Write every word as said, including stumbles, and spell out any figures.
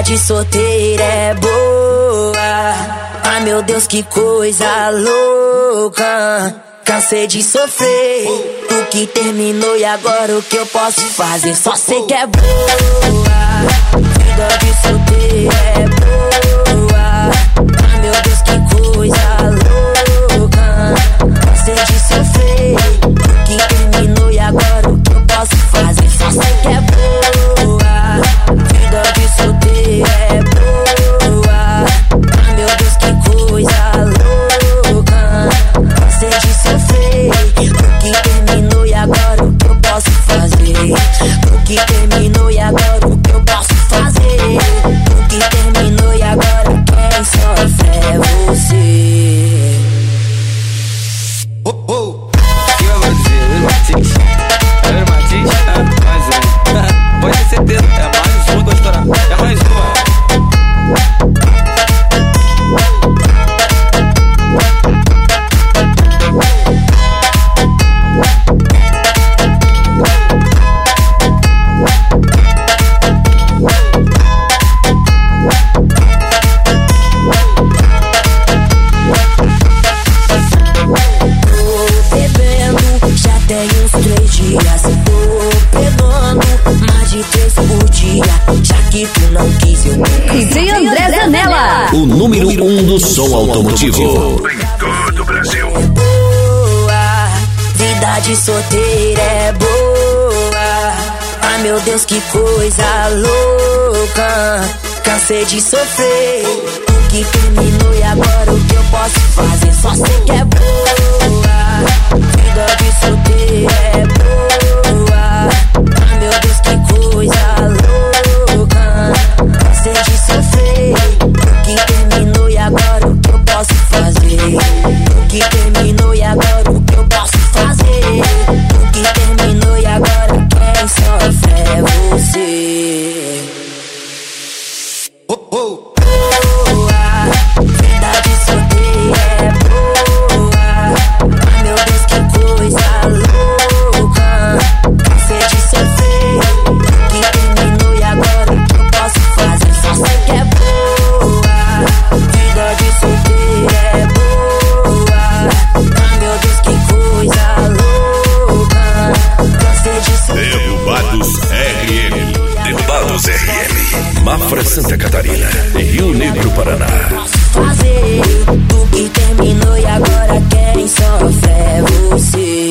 Vida de solteira é boa. Ai meu Deus, que coisa louca. Cansei de sofrer, tu que terminou e agora o que eu posso fazer? Só sei que é boa. Vida de solteira é boa. Ai meu Deus, que coisa louca. Cansei de sofrer, tu que terminou e agora o que eu posso fazer? Só sei que é boa. Vida de solteira é boa. Ai meu Deus, que coisa louca. Cansei de sofrer, tu que terminou e agora o que eu posso fazer? Tu que terminou e agora o que eu posso fazer? Tu que terminou e agora quem sofre é você. Oh, oh. Que eu vou dizer, Martins? É Martins? É mais um. Pode ter certeza, é mais um que eu estourar. É mais uma. O número um do som automotivo em todo o Brasil. Boa, vida de solteira é boa. Ai meu Deus, que coisa louca. Cansei de sofrer, tu que terminou e agora o que eu posso fazer? Só sei que é boa. Vida de solteira é boa. Ai meu Deus, que coisa louca. Cansei de sofrer, que terminou e agora o que eu posso fazer? O que terminou e agora o que eu posso fazer? O que terminou e agora quem sofre é você. Oh, oh. Boa, vida de solteira é boa. Ai meu Deus, que coisa louca. Cansei de sofrer, que terminou e agora o que eu posso fazer? Só sei que é boa. Vida de solteira é boa. Ai meu Deus, que coisa louca. Cansei de sofrer. Derrubados R M. Derrubados R M. Mafra, Santa Catarina e Rio Negro, Paraná. Fazer, tu que terminou e agora quem sofre é você.